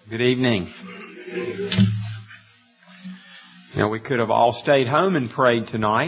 Good evening. We could have all stayed home and prayed tonight.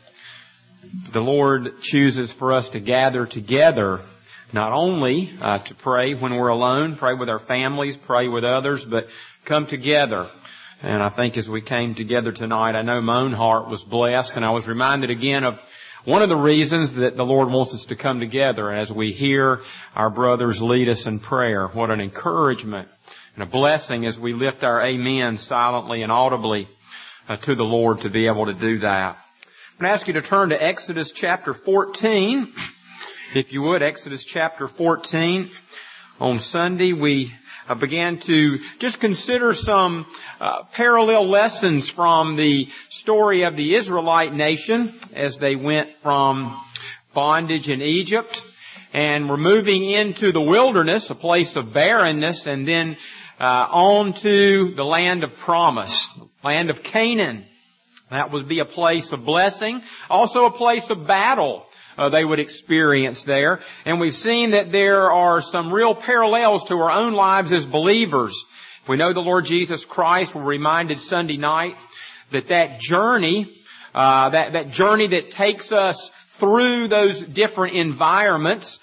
The Lord chooses for us to gather together, not only to pray when we're alone, pray with our families, pray with others, but come together. And I think as we came together tonight, I know my own heart was blessed, and I was reminded again of one of the reasons that the Lord wants us to come together as we hear our brothers lead us in prayer. What an encouragement and a blessing as we lift our amen silently and audibly to the Lord to be able to do that. I'm going to ask you to turn to Exodus chapter 14. If you would, Exodus chapter 14. On Sunday, we began to just consider some parallel lessons from the story of the Israelite nation as they went from bondage in Egypt and were moving into the wilderness, a place of barrenness, and then on to the land of promise, land of Canaan. That would be a place of blessing, also a place of battle they would experience there. And we've seen that there are some real parallels to our own lives as believers. If we know the Lord Jesus Christ, we're reminded Sunday night that journey, that journey that takes us through those different environments,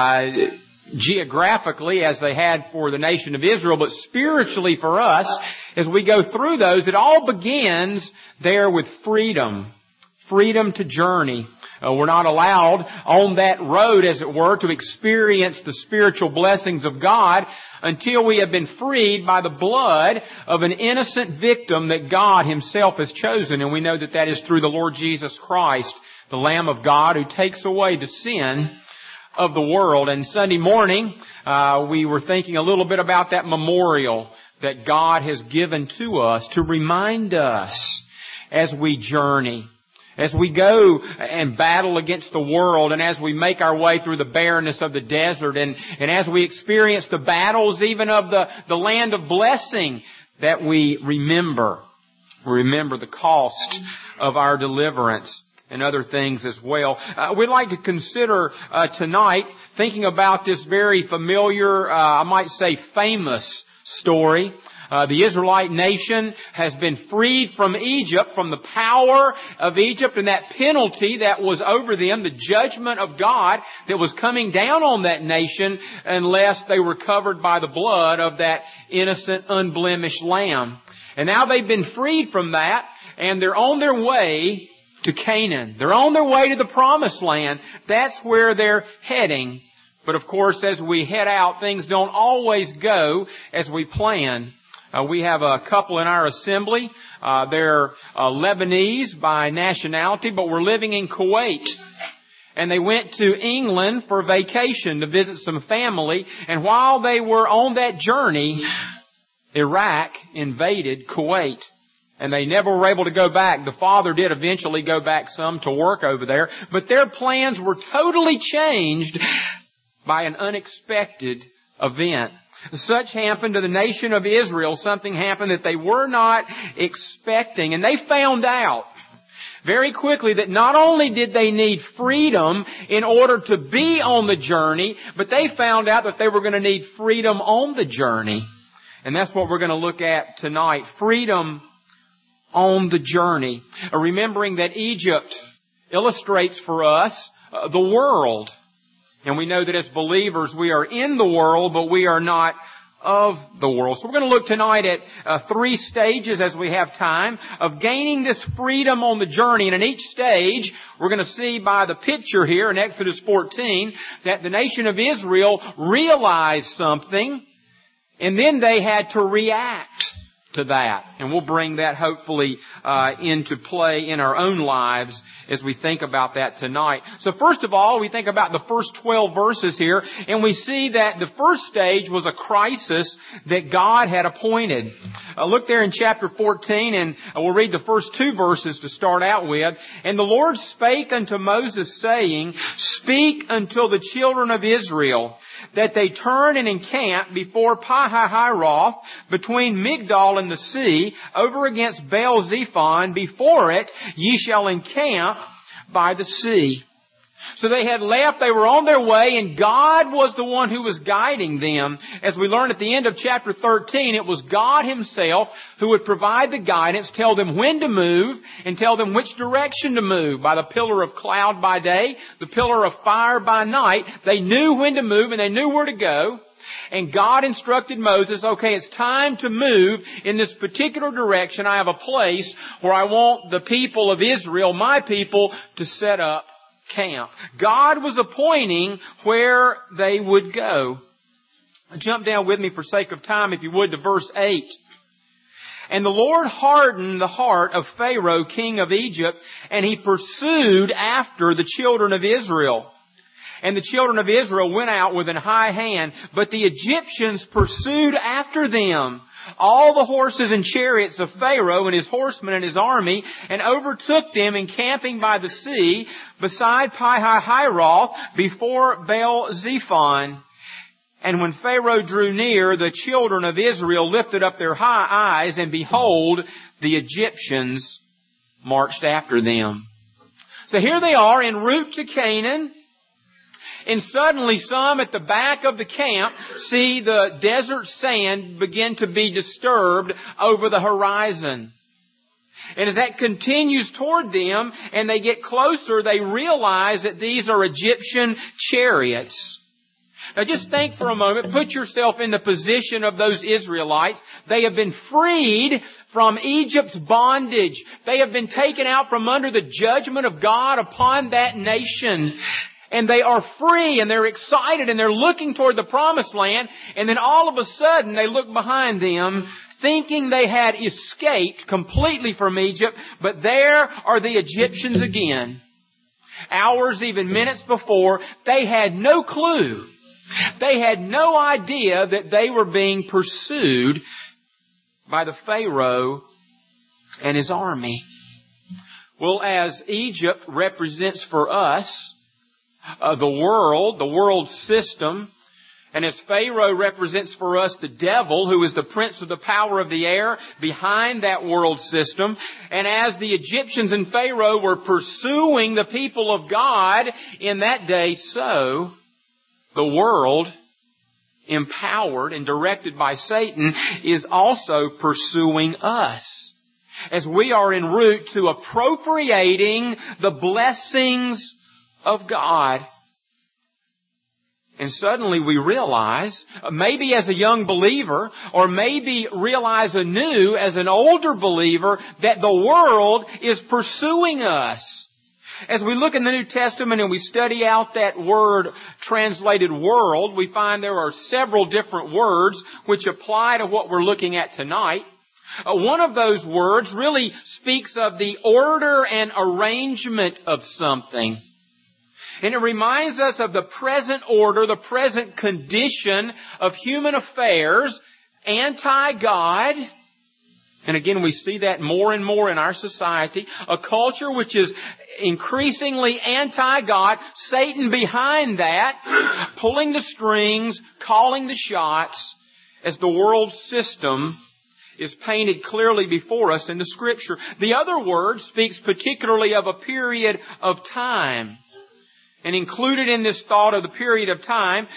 geographically as they had for the nation of Israel, but spiritually for us, as we go through those, it all begins there with freedom. Freedom to journey. We're not allowed on that road, as it were, to experience the spiritual blessings of God until we have been freed by the blood of an innocent victim that God Himself has chosen. And we know that that is through the Lord Jesus Christ, the Lamb of God who takes away the sin of the world. And Sunday morning, we were thinking a little bit about that memorial that God has given to us to remind us as we journey, as we go and battle against the world, and as we make our way through the barrenness of the desert, and as we experience the battles even of the land of blessing, that we remember the cost of our deliverance and other things as well. We'd like to consider tonight thinking about this very familiar, I might say famous story. The Israelite nation has been freed from Egypt, from the power of Egypt and that penalty that was over them, the judgment of God that was coming down on that nation unless they were covered by the blood of that innocent, unblemished lamb. And now they've been freed from that, and they're on their way to Canaan. They're on their way to the promised land. That's where they're heading. But of course, as we head out, things don't always go as we plan. We have a couple in our assembly. They're Lebanese by nationality, but were living in Kuwait. And they went to England for vacation to visit some family. And while they were on that journey, Iraq invaded Kuwait. And they never were able to go back. The father did eventually go back some to work over there. But their plans were totally changed by an unexpected event. Such happened to the nation of Israel. Something happened that they were not expecting. And they found out very quickly that not only did they need freedom in order to be on the journey, but they found out that they were going to need freedom on the journey. And that's what we're going to look at tonight. Freedom on the journey. Remembering that Egypt illustrates for us the world. And we know that as believers we are in the world, but we are not of the world. So we're going to look tonight at 3 stages, as we have time, of gaining this freedom on the journey. And in each stage, we're going to see by the picture here in Exodus 14 that the nation of Israel realized something, and then they had to react to that. And we'll bring that hopefully into play in our own lives as we think about that tonight. So first of all, we think about the first 12 verses here, and we see that the first stage was a crisis that God had appointed. Look there in chapter 14, and we'll read the first 2 verses to start out with. And the Lord spake unto Moses, saying, Speak until the children of Israel, that they turn and encamp before Pi-hahiroth, between Migdol and the sea, over against Baal-zephon. Before it ye shall encamp by the sea. So they had left, they were on their way, and God was the one who was guiding them. As we learn at the end of chapter 13, it was God Himself who would provide the guidance, tell them when to move, and tell them which direction to move. By the pillar of cloud by day, the pillar of fire by night, they knew when to move and they knew where to go. And God instructed Moses, okay, it's time to move in this particular direction. I have a place where I want the people of Israel, my people, to set up camp. God was appointing where they would go. Jump down with me for sake of time, if you would, to verse 8. And the Lord hardened the heart of Pharaoh, king of Egypt, and he pursued after the children of Israel. And the children of Israel went out with an high hand, but the Egyptians pursued after them, all the horses and chariots of Pharaoh and his horsemen and his army, and overtook them encamping by the sea, beside Pi-hahiroth, before Baal-zephon. And when Pharaoh drew near, the children of Israel lifted up their high eyes, and behold, the Egyptians marched after them. So here they are en route to Canaan. And suddenly some at the back of the camp see the desert sand begin to be disturbed over the horizon. And as that continues toward them and they get closer, they realize that these are Egyptian chariots. Now just think for a moment, put yourself in the position of those Israelites. They have been freed from Egypt's bondage. They have been taken out from under the judgment of God upon that nation. And they are free and they're excited and they're looking toward the promised land. And then all of a sudden they look behind them thinking they had escaped completely from Egypt. But there are the Egyptians again. Hours, even minutes before, they had no clue. They had no idea that they were being pursued by the Pharaoh and his army. Well, as Egypt represents for us the world system, and as Pharaoh represents for us the devil, who is the prince of the power of the air behind that world system, and as the Egyptians and Pharaoh were pursuing the people of God in that day, so the world, empowered and directed by Satan, is also pursuing us, as we are en route to appropriating the blessings of God. And suddenly we realize, maybe as a young believer, or maybe realize anew as an older believer, that the world is pursuing us. As we look in the New Testament and we study out that word translated world, we find there are several different words which apply to what we're looking at tonight. One of those words really speaks of the order and arrangement of something. And it reminds us of the present order, the present condition of human affairs, anti-God. And again, we see that more and more in our society. A culture which is increasingly anti-God, Satan behind that, pulling the strings, calling the shots, as the world system is painted clearly before us in the Scripture. The other word speaks particularly of a period of time. And included in this thought of the period of time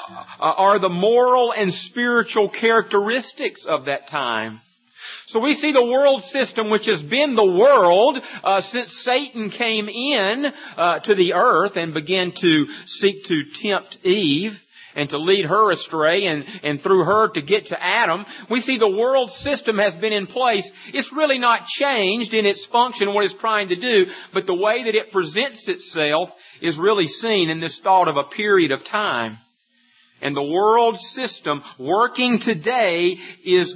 are the moral and spiritual characteristics of that time. So we see the world system, which has been the world since Satan came in to the earth and began to seek to tempt Eve and to lead her astray and through her to get to Adam. We see the world system has been in place. It's really not changed in its function, what it's trying to do, but the way that it presents itself is really seen in this thought of a period of time. And the world system working today is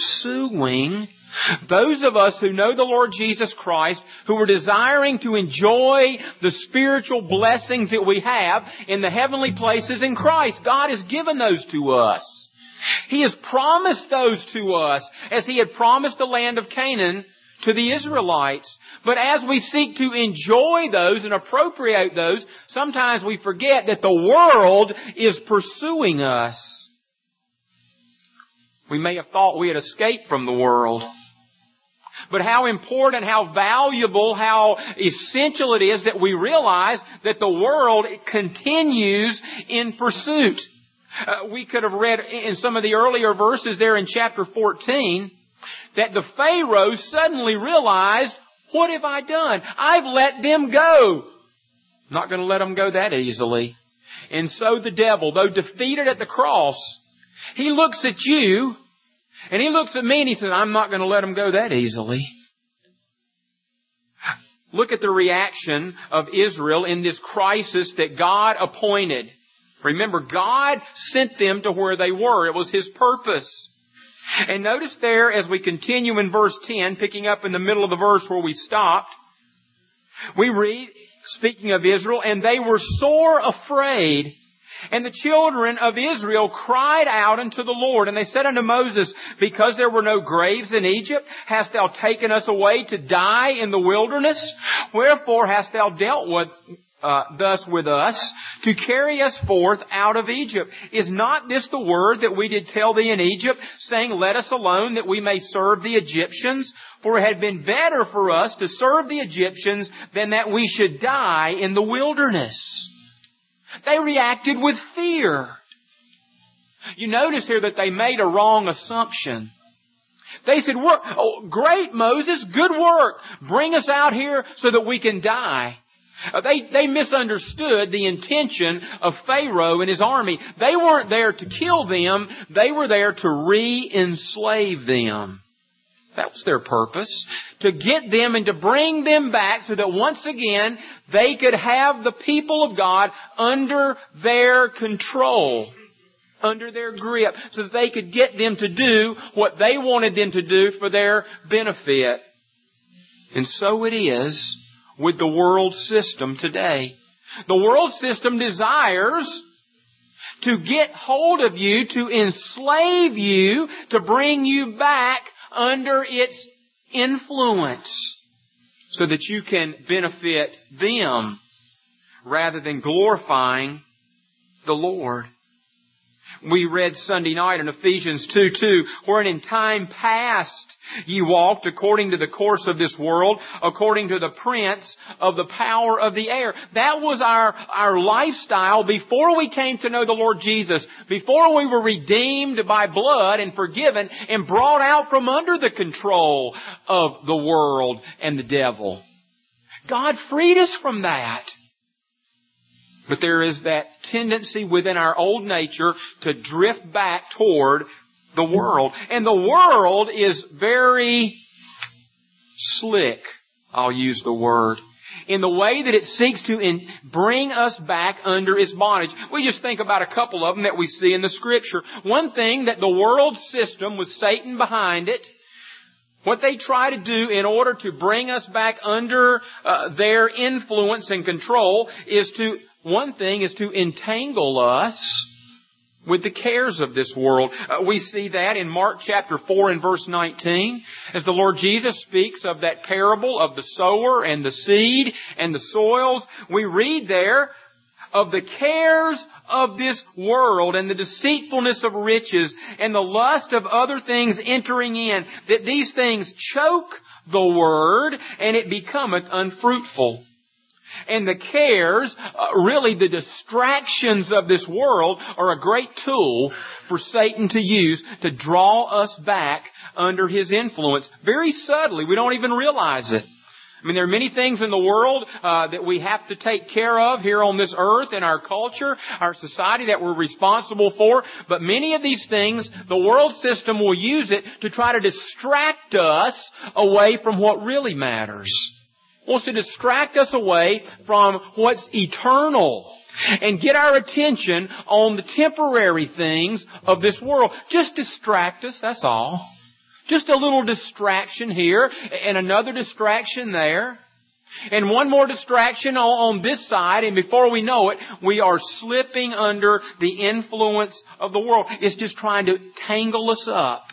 pursuing those of us who know the Lord Jesus Christ, who are desiring to enjoy the spiritual blessings that we have in the heavenly places in Christ. God has given those to us. He has promised those to us, as He had promised the land of Canaan to the Israelites. But as we seek to enjoy those and appropriate those, sometimes we forget that the world is pursuing us. We may have thought we had escaped from the world. But how important, how valuable, how essential it is that we realize that the world continues in pursuit. We could have read in some of the earlier verses there in chapter 14 that the Pharaoh suddenly realized, what have I done? I've let them go. I'm not going to let them go that easily. And so the devil, though defeated at the cross, he looks at you and he looks at me and he says, I'm not going to let them go that easily. Look at the reaction of Israel in this crisis that God appointed. Remember, God sent them to where they were. It was His purpose. And notice there, as we continue in verse 10, picking up in the middle of the verse where we stopped, we read, speaking of Israel, and they were sore afraid. And the children of Israel cried out unto the Lord. And they said unto Moses, because there were no graves in Egypt, hast thou taken us away to die in the wilderness? Wherefore hast thou dealt thus with us, to carry us forth out of Egypt? Is not this the word that we did tell thee in Egypt, saying, let us alone, that we may serve the Egyptians? For it had been better for us to serve the Egyptians than that we should die in the wilderness. They reacted with fear. You notice here that they made a wrong assumption. They said, oh, great, Moses, good work. Bring us out here so that we can die. They misunderstood the intention of Pharaoh and his army. They weren't there to kill them. They were there to re-enslave them. That was their purpose. To get them and to bring them back so that once again they could have the people of God under their control, under their grip, so that they could get them to do what they wanted them to do for their benefit. And so it is with the world system today. The world system desires to get hold of you, to enslave you, to bring you back under its influence so that you can benefit them rather than glorifying the Lord. We read Sunday night in Ephesians 2:2, wherein in time past ye walked according to the course of this world, according to the prince of the power of the air. That was our lifestyle before we came to know the Lord Jesus, before we were redeemed by blood and forgiven and brought out from under the control of the world and the devil. God freed us from that. But there is that tendency within our old nature to drift back toward the world. And the world is very slick, I'll use the word, in the way that it seeks to bring us back under its bondage. We just think about a couple of them that we see in the Scripture. One thing, that the world system with Satan behind it, what they try to do in order to bring us back under their influence and control one thing is to entangle us with the cares of this world. We see that in Mark chapter 4 and verse 19, as the Lord Jesus speaks of that parable of the sower and the seed and the soils. We read there of the cares of this world and the deceitfulness of riches and the lust of other things entering in, that these things choke the word and it becometh unfruitful. And the cares, really the distractions of this world, are a great tool for Satan to use to draw us back under his influence. Very subtly. We don't even realize it. I mean, there are many things in the world that we have to take care of here on this earth, in our culture, our society, that we're responsible for. But many of these things, the world system will use it to try to distract us away from what really matters. Wants to distract us away from what's eternal and get our attention on the temporary things of this world. Just distract us, that's all. Just a little distraction here and another distraction there. And one more distraction on this side, and before we know it, we are slipping under the influence of the world. It's just trying to tangle us up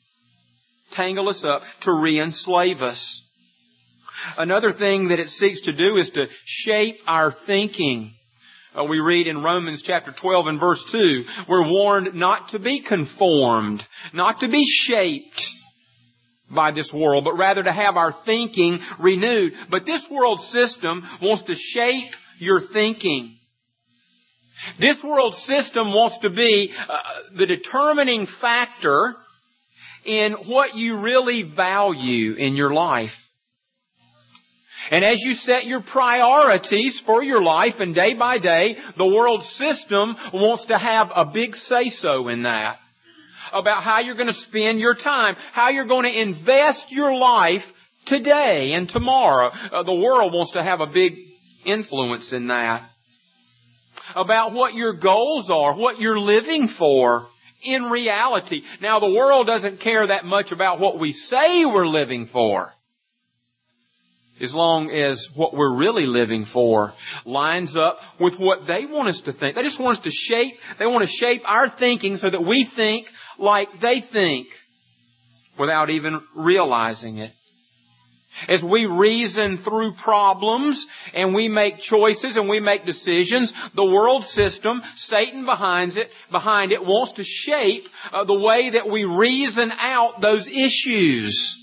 to re-enslave us. Another thing that it seeks to do is to shape our thinking. We read in Romans chapter 12 and verse 2, we're warned not to be conformed, not to be shaped by this world, but rather to have our thinking renewed. But this world system wants to shape your thinking. This world system wants to be the determining factor in what you really value in your life. And as you set your priorities for your life and day by day, the world system wants to have a big say-so in that. About how you're going to spend your time, how you're going to invest your life today and tomorrow. The world wants to have a big influence in that. About what your goals are, what you're living for in reality. Now, the world doesn't care that much about what we say we're living for, as long as what we're really living for lines up with what they want us to think. They just want us to want to shape our thinking so that we think like they think without even realizing it. As we reason through problems and we make choices and we make decisions, the world system, Satan behind it, wants to shape the way that we reason out those issues.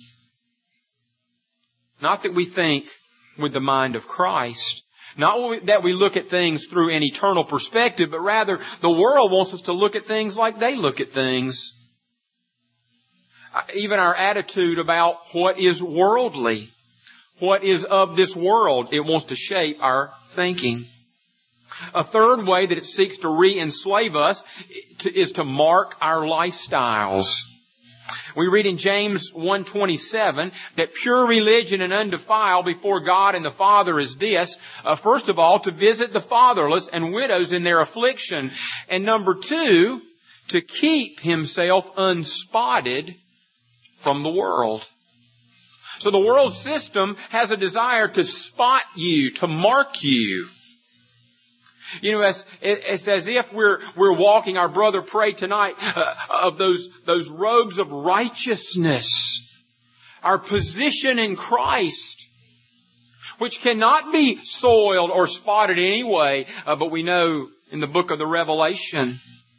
Not that we think with the mind of Christ. Not that we look at things through an eternal perspective, but rather the world wants us to look at things like they look at things. Even our attitude about what is worldly, what is of this world, it wants to shape our thinking. A third way that it seeks to re-enslave us is to mark our lifestyles. We read in James 1:27 that pure religion and undefiled before God and the Father is this, first of all, to visit the fatherless and widows in their affliction, and number two, to keep himself unspotted from the world. So the world system has a desire to spot you, to mark you. You know, it's as if we're walking, our brother prayed tonight of those robes of righteousness. Our position in Christ, which cannot be soiled or spotted in any way, but we know in the book of the Revelation,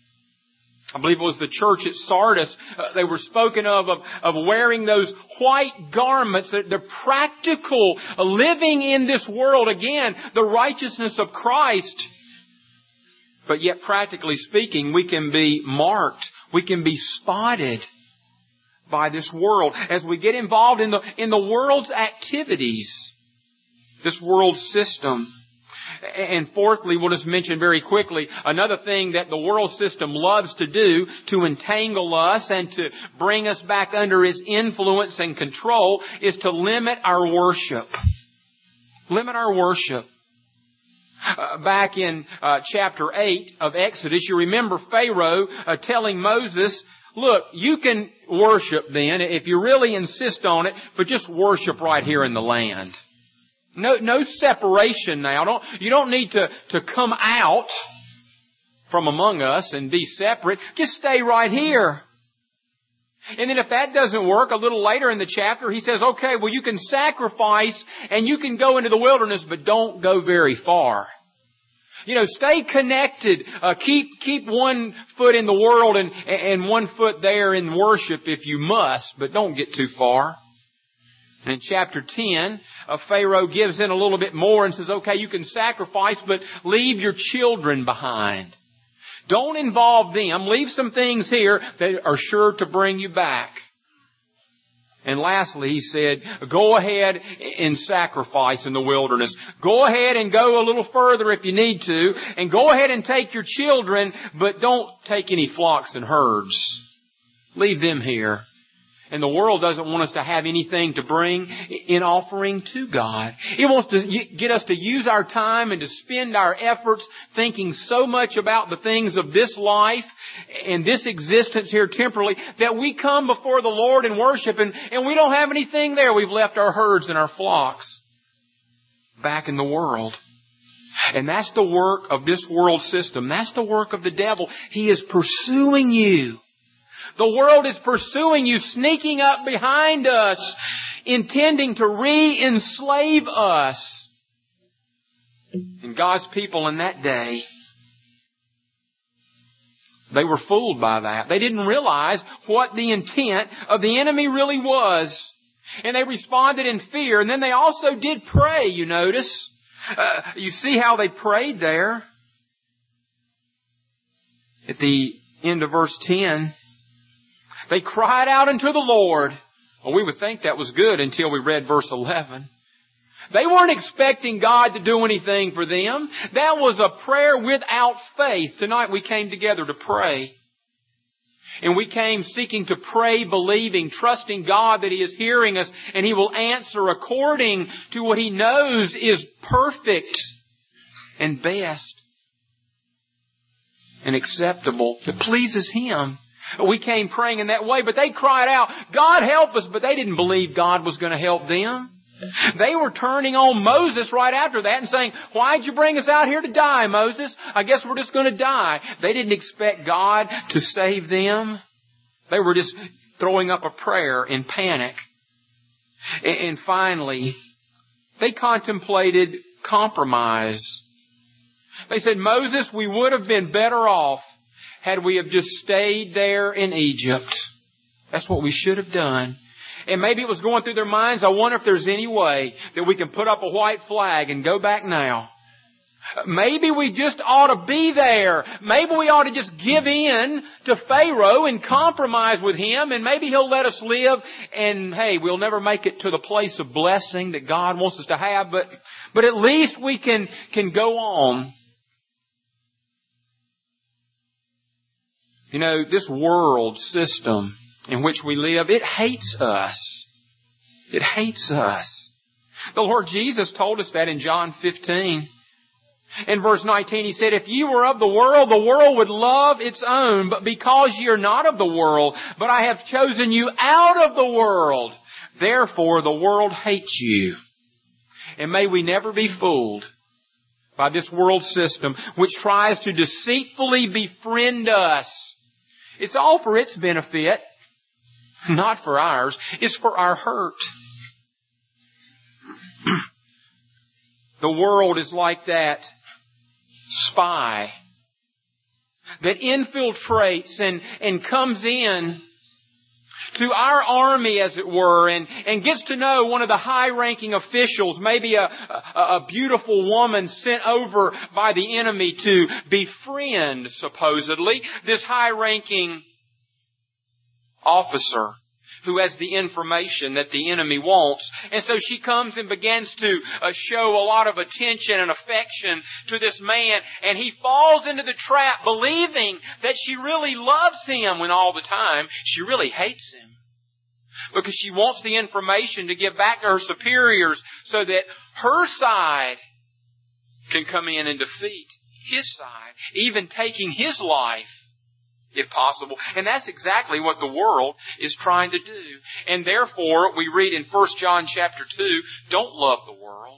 I believe it was the church at Sardis, they were spoken of wearing those white garments, the practical living in this world, again, the righteousness of Christ. But yet, practically speaking, we can be marked, we can be spotted by this world as we get involved in the world's activities, this world system. And fourthly, we'll just mention very quickly, another thing that the world system loves to do to entangle us and to bring us back under its influence and control is to limit our worship. Limit our worship. Back in chapter 8 of Exodus, you remember Pharaoh telling Moses, look, you can worship then if you really insist on it, but just worship right here in the land. No separation now. You don't need to come out from among us and be separate. Just stay right here. And then if that doesn't work, a little later in the chapter, he says, okay, well, you can sacrifice and you can go into the wilderness, but don't go very far. You know, stay connected. Keep one foot in the world and one foot there in worship if you must, but don't get too far. And in chapter 10, Pharaoh gives in a little bit more and says, okay, you can sacrifice, but leave your children behind. Don't involve them. Leave some things here that are sure to bring you back. And lastly, he said, go ahead and sacrifice in the wilderness. Go ahead and go a little further if you need to. And go ahead and take your children, but don't take any flocks and herds. Leave them here. And the world doesn't want us to have anything to bring in offering to God. It wants to get us to use our time and to spend our efforts thinking so much about the things of this life and this existence here temporally that we come before the Lord and worship and we don't have anything there. We've left our herds and our flocks back in the world. And that's the work of this world system. That's the work of the devil. He is pursuing you. The world is pursuing you, sneaking up behind us, intending to re-enslave us. And God's people in that day, they were fooled by that. They didn't realize what the intent of the enemy really was. And they responded in fear. And then they also did pray, you notice. You see how they prayed there. At the end of verse 10, they cried out unto the Lord. Well, we would think that was good until we read verse 11. They weren't expecting God to do anything for them. That was a prayer without faith. Tonight we came together to pray. And we came seeking to pray, believing, trusting God that He is hearing us and He will answer according to what He knows is perfect and best and acceptable, that pleases Him. We came praying in that way, but they cried out, God help us, but they didn't believe God was going to help them. They were turning on Moses right after that and saying, why'd you bring us out here to die, Moses? I guess we're just going to die. They didn't expect God to save them. They were just throwing up a prayer in panic. And finally, they contemplated compromise. They said, Moses, we would have been better off had we have just stayed there in Egypt. That's what we should have done. And maybe it was going through their minds, I wonder if there's any way that we can put up a white flag and go back now. Maybe we just ought to be there. Maybe we ought to just give in to Pharaoh and compromise with him, and maybe he'll let us live, and hey, we'll never make it to the place of blessing that God wants us to have, but at least we can go on. You know, this world system in which we live, it hates us. It hates us. The Lord Jesus told us that in John 15. In verse 19, He said, if you were of the world would love its own. But because ye are not of the world, but I have chosen you out of the world, therefore the world hates you. And may we never be fooled by this world system which tries to deceitfully befriend us. It's all for its benefit. Not for ours. It's for our hurt. The world is like that spy that infiltrates and comes in to our army, as it were, and gets to know one of the high-ranking officials, maybe a beautiful woman sent over by the enemy to befriend, supposedly, this high-ranking officer who has the information that the enemy wants. And so she comes and begins to show a lot of attention and affection to this man, and he falls into the trap believing that she really loves him when all the time she really hates him. Because she wants the information to give back to her superiors so that her side can come in and defeat his side, even taking his life, if possible. And that's exactly what the world is trying to do. And therefore, we read in 1 John chapter 2, don't love the world.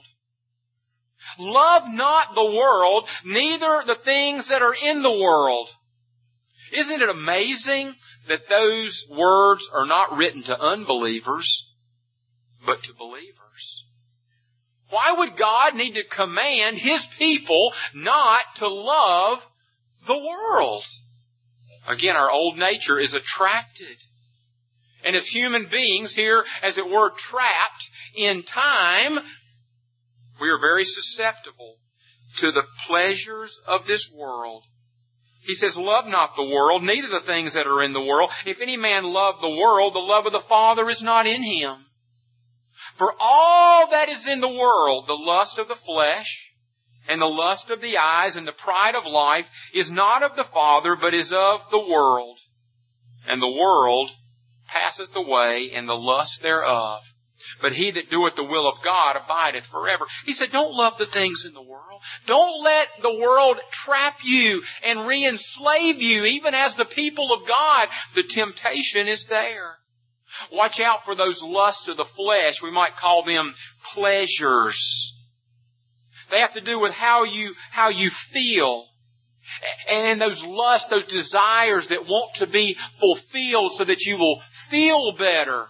Love not the world, neither the things that are in the world. Isn't it amazing that those words are not written to unbelievers, but to believers? Why would God need to command His people not to love the world? Again, our old nature is attracted. And as human beings here, as it were, trapped in time, we are very susceptible to the pleasures of this world. He says, love not the world, neither the things that are in the world. If any man love the world, the love of the Father is not in him. For all that is in the world, the lust of the flesh, and the lust of the eyes, and the pride of life, is not of the Father, but is of the world. And the world passeth away, and the lust thereof. But he that doeth the will of God abideth forever. He said, don't love the things in the world. Don't let the world trap you and re-enslave you. Even as the people of God, the temptation is there. Watch out for those lusts of the flesh. We might call them pleasures. They have to do with how you feel. And those lusts, those desires that want to be fulfilled so that you will feel better.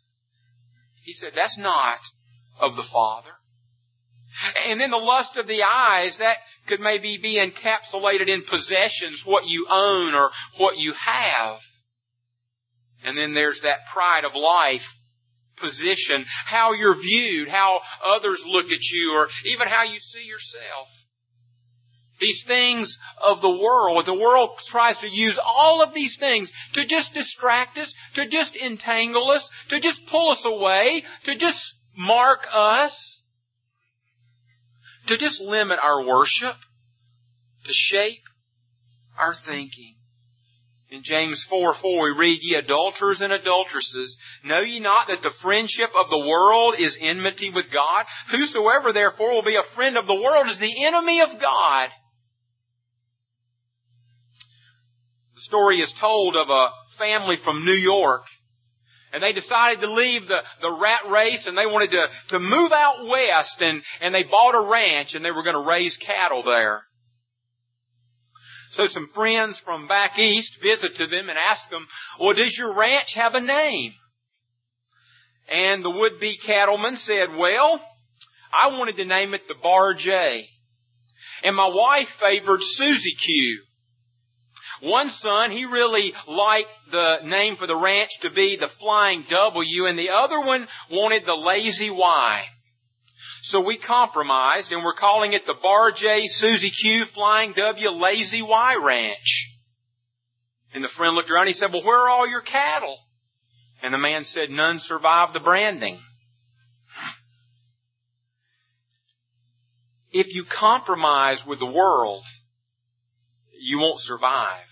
He said, that's not of the Father. And then the lust of the eyes, that could maybe be encapsulated in possessions, what you own or what you have. And then there's that pride of life, position, how you're viewed, how others look at you, or even how you see yourself. These things of the world tries to use all of these things to just distract us, to just entangle us, to just pull us away, to just mark us, to just limit our worship, to shape our thinking. In James 4:4 we read, Ye adulterers and adulteresses, know ye not that the friendship of the world is enmity with God? Whosoever therefore will be a friend of the world is the enemy of God. The story is told of a family from New York. And they decided to leave the rat race, and they wanted to move out west, and they bought a ranch, and they were going to raise cattle there. So some friends from back east visited them and asked them, well, does your ranch have a name? And the would-be cattleman said, well, I wanted to name it the Bar J. And my wife favored Susie Q. One son, he really liked the name for the ranch to be the Flying W, and the other one wanted the Lazy Y. So we compromised, and we're calling it the Bar J, Susie Q, Flying W, Lazy Y Ranch. And the friend looked around and he said, well, where are all your cattle? And the man said, none survived the branding. If you compromise with the world, you won't survive.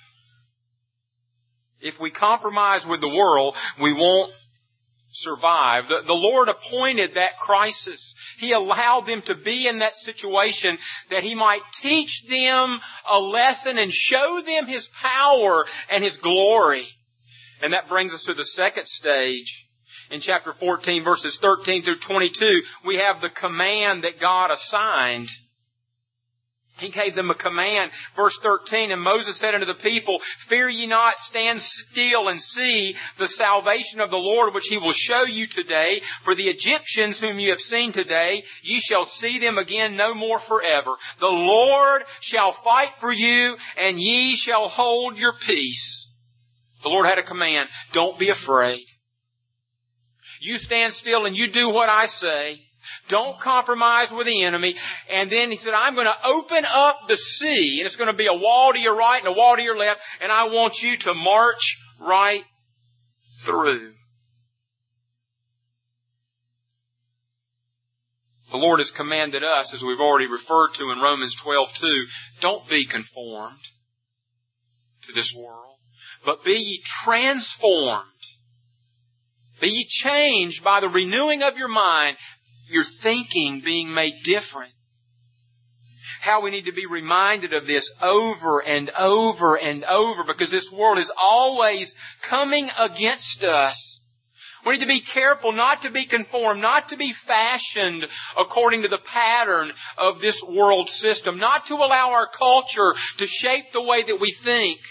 If we compromise with the world, we won't survive. The Lord appointed that crisis. He allowed them to be in that situation that He might teach them a lesson and show them His power and His glory. And that brings us to the second stage. In chapter 14, verses 13 through 22, we have the command that God assigned. He gave them a command. Verse 13, and Moses said unto the people, Fear ye not, stand still and see the salvation of the Lord, which He will show you today. For the Egyptians whom you have seen today, ye shall see them again no more forever. The Lord shall fight for you, and ye shall hold your peace. The Lord had a command. Don't be afraid. You stand still and you do what I say. Don't compromise with the enemy. And then He said, I'm going to open up the sea, and it's going to be a wall to your right and a wall to your left, and I want you to march right through. The Lord has commanded us, as we've already referred to in Romans 12:2, don't be conformed to this world, but be ye transformed. Be ye changed by the renewing of your mind, your thinking being made different. How we need to be reminded of this over and over and over, because this world is always coming against us. We need to be careful not to be conformed, not to be fashioned according to the pattern of this world system, not to allow our culture to shape the way that we think.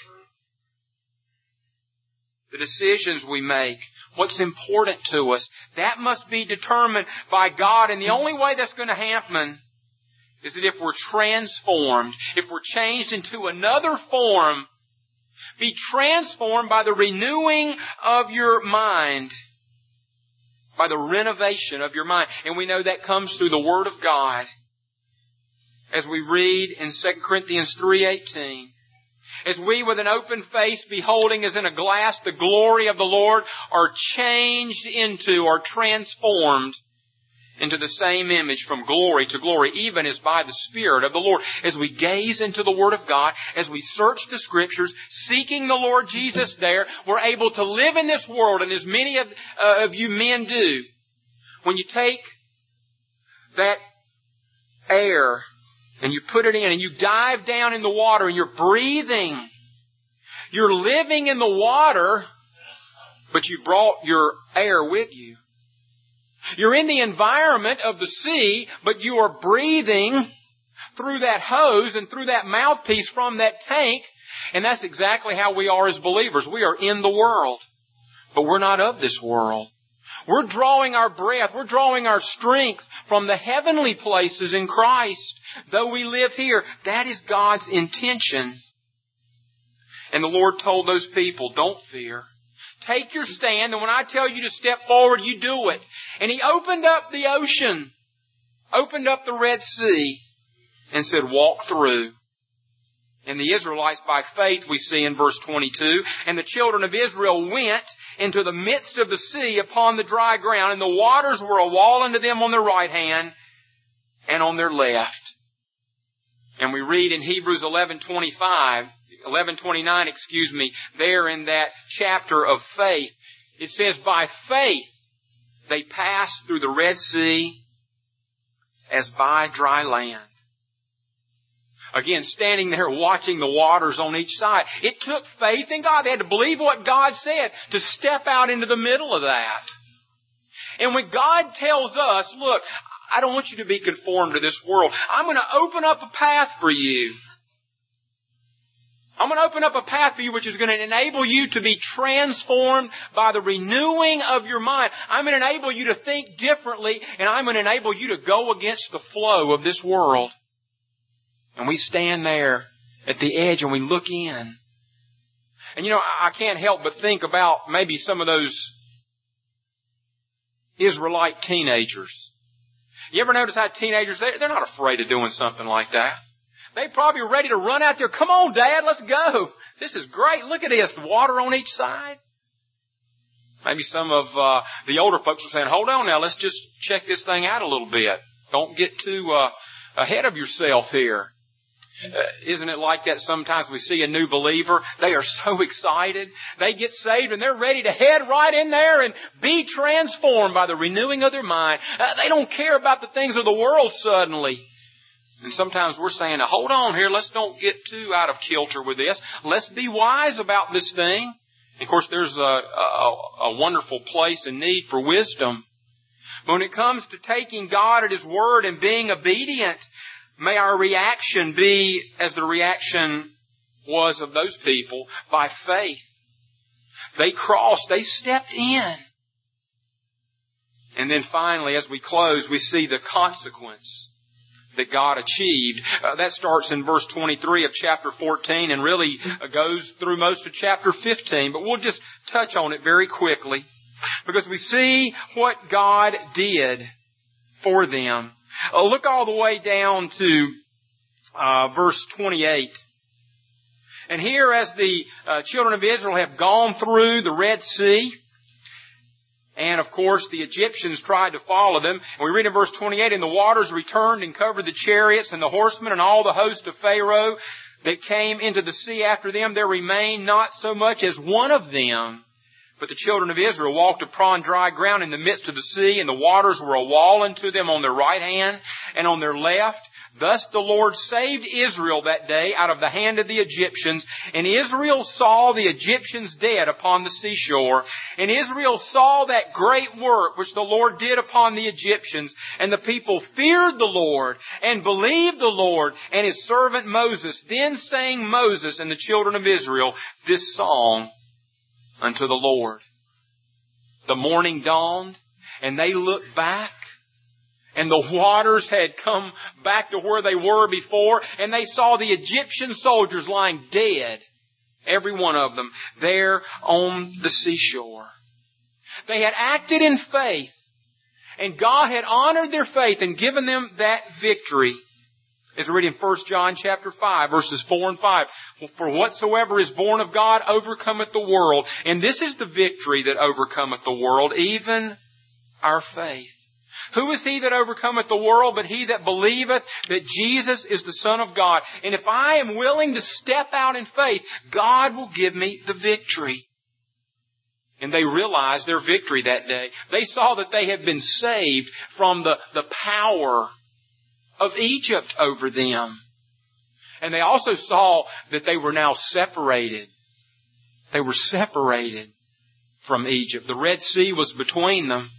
The decisions we make, what's important to us, that must be determined by God. And the only way that's going to happen is that if we're transformed, if we're changed into another form, be transformed by the renewing of your mind, by the renovation of your mind. And we know that comes through the Word of God. As we read in 2 Corinthians 3:18, as we with an open face beholding as in a glass the glory of the Lord are changed into, or transformed into the same image from glory to glory, even as by the Spirit of the Lord. As we gaze into the Word of God, as we search the Scriptures, seeking the Lord Jesus there, we're able to live in this world, and as many of you men do. When you take that air and you put it in and you dive down in the water and you're breathing, you're living in the water, but you brought your air with you. You're in the environment of the sea, but you are breathing through that hose and through that mouthpiece from that tank. And that's exactly how we are as believers. We are in the world, but we're not of this world. We're drawing our breath, we're drawing our strength from the heavenly places in Christ. Though we live here, that is God's intention. And the Lord told those people, don't fear. take your stand, and when I tell you to step forward, you do it. And He opened up the ocean, opened up the Red Sea, and said, walk through. And the Israelites, by faith, we see in verse 22, and the children of Israel went into the midst of the sea upon the dry ground, and the waters were a wall unto them on their right hand and on their left. And we read in Hebrews 11:29, there in that chapter of faith, it says, by faith they passed through the Red Sea as by dry land. Again, standing there watching the waters on each side. It took faith in God. They had to believe what God said to step out into the middle of that. And when God tells us, look, I don't want you to be conformed to this world. I'm going to open up a path for you. I'm going to open up a path for you which is going to enable you to be transformed by the renewing of your mind. I'm going to enable you to think differently, and I'm going to enable you to go against the flow of this world. And we stand there at the edge and we look in. And you know, I can't help but think about maybe some of those Israelite teenagers. You ever notice how teenagers, they're not afraid of doing something like that. They probably are ready to run out there. Come on, Dad, let's go. This is great. Look at this. Water on each side. Maybe some of the older folks are saying, hold on now, let's just check this thing out a little bit. Don't get too ahead of yourself here. Isn't it like that sometimes we see a new believer? They are so excited. They get saved and they're ready to head right in there and be transformed by the renewing of their mind. They don't care about the things of the world suddenly. And sometimes we're saying, hold on here, let's don't get too out of kilter with this. Let's be wise about this thing. And of course, there's a wonderful place and need for wisdom. But when it comes to taking God at His word and being obedient, may our reaction be as the reaction was of those people, by faith. They crossed, they stepped in. And then finally, as we close, we see the consequence that God achieved. That starts in verse 23 of chapter 14 and really goes through most of chapter 15. But we'll just touch on it very quickly, because we see what God did for them. Look all the way down to verse 28. And here, as the children of Israel have gone through the Red Sea, and of course the Egyptians tried to follow them, and we read in verse 28, and the waters returned and covered the chariots and the horsemen and all the host of Pharaoh that came into the sea after them. There remained not so much as one of them. But the children of Israel walked upon dry ground in the midst of the sea, and the waters were a wall unto them on their right hand and on their left. Thus the Lord saved Israel that day out of the hand of the Egyptians. And Israel saw the Egyptians dead upon the seashore. And Israel saw that great work which the Lord did upon the Egyptians. And the people feared the Lord and believed the Lord and His servant Moses. Then sang Moses and the children of Israel this song unto the Lord. The morning dawned, and they looked back, and the waters had come back to where they were before, and they saw the Egyptian soldiers lying dead, every one of them, there on the seashore. They had acted in faith, and God had honored their faith and given them that victory. As we read in 1 John chapter 5, verses 4 and 5. For whatsoever is born of God overcometh the world. And this is the victory that overcometh the world, even our faith. Who is he that overcometh the world but he that believeth that Jesus is the Son of God? And if I am willing to step out in faith, God will give me the victory. And they realized their victory that day. They saw that they had been saved from the power of Egypt over them. And they also saw that they were now separated. They were separated from Egypt. The Red Sea was between them.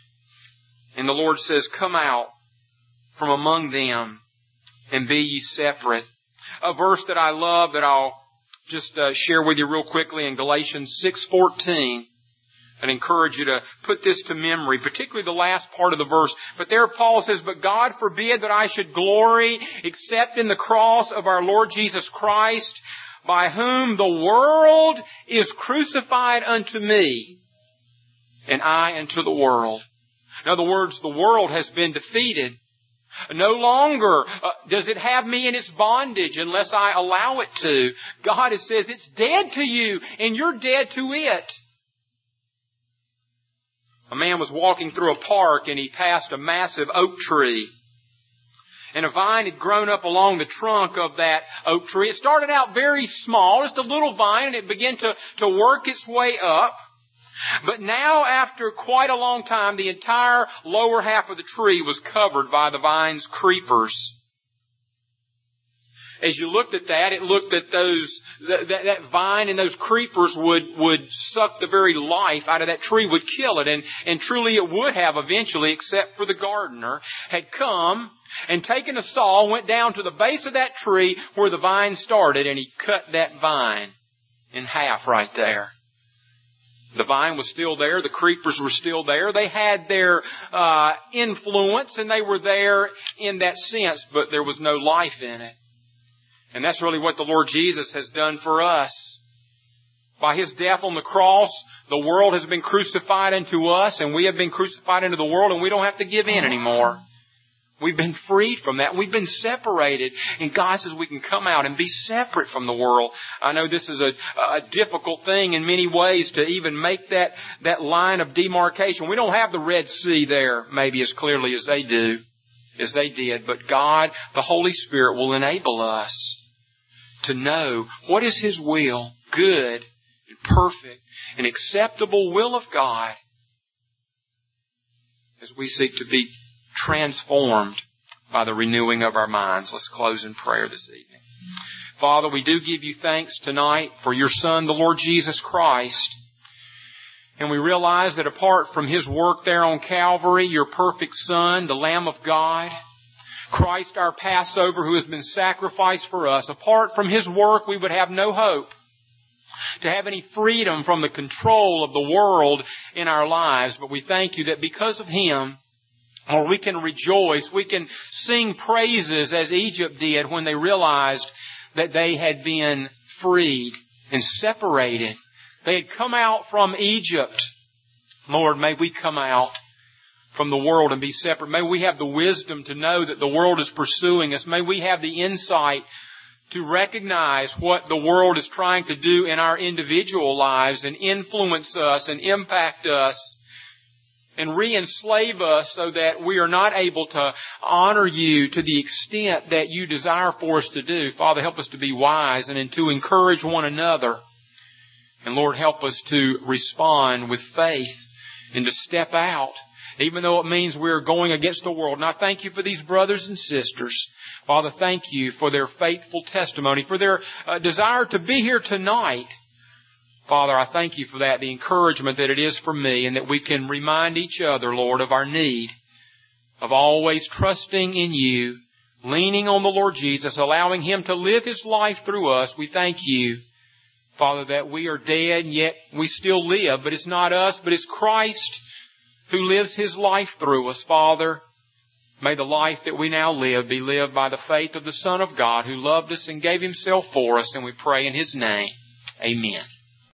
And the Lord says, come out from among them and be ye separate. A verse that I love that I'll just share with you real quickly in Galatians 6:14. And encourage you to put this to memory, particularly the last part of the verse. But there Paul says, but God forbid that I should glory except in the cross of our Lord Jesus Christ, by whom the world is crucified unto me, and I unto the world. In other words, the world has been defeated. No longer does it have me in its bondage unless I allow it to. God says it's dead to you, and you're dead to it. A man was walking through a park, and he passed a massive oak tree. And a vine had grown up along the trunk of that oak tree. It started out very small, just a little vine, and it began to work its way up. But now, after quite a long time, the entire lower half of the tree was covered by the vine's creepers. As you looked at that, it looked at that vine and those creepers would suck the very life out of that tree, would kill it. And truly it would have eventually, except for the gardener had come and taken a saw, went down to the base of that tree where the vine started, and he cut that vine in half right there. The vine was still there. The creepers were still there. They had their influence, and they were there in that sense, but there was no life in it. And that's really what the Lord Jesus has done for us. By His death on the cross, the world has been crucified unto us, and we have been crucified into the world, and we don't have to give in anymore. We've been freed from that. We've been separated. And God says we can come out and be separate from the world. I know this is a difficult thing in many ways to even make that line of demarcation. We don't have the Red Sea there maybe as clearly as they did. But God, the Holy Spirit, will enable us to know what is His will, good and perfect and acceptable will of God, as we seek to be transformed by the renewing of our minds. Let's close in prayer this evening. Father, we do give You thanks tonight for Your Son, the Lord Jesus Christ. And we realize that apart from His work there on Calvary, Your perfect Son, the Lamb of God, Christ our Passover who has been sacrificed for us, apart from His work we would have no hope to have any freedom from the control of the world in our lives. But we thank You that because of Him, or we can rejoice, we can sing praises as Egypt did when they realized that they had been freed and separated. They had come out from Egypt. Lord, may we come out from the world and be separate. May we have the wisdom to know that the world is pursuing us. May we have the insight to recognize what the world is trying to do in our individual lives and influence us and impact us and re-enslave us so that we are not able to honor You to the extent that You desire for us to do. Father, help us to be wise and to encourage one another. And Lord, help us to respond with faith and to step out, even though it means we're going against the world. And I thank You for these brothers and sisters. Father, thank You for their faithful testimony, for their desire to be here tonight. Father, I thank You for that, the encouragement that it is for me, and that we can remind each other, Lord, of our need of always trusting in You, leaning on the Lord Jesus, allowing Him to live His life through us. We thank You, Father, that we are dead, yet we still live. But it's not us, but it's Christ who lives His life through us. Father, may the life that we now live be lived by the faith of the Son of God who loved us and gave Himself for us. And we pray in His name. Amen.